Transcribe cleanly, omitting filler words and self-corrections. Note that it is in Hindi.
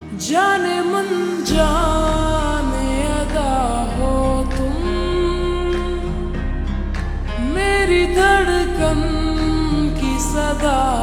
जाने मन जाने अदा हो तुम, मेरी धड़कन की सदा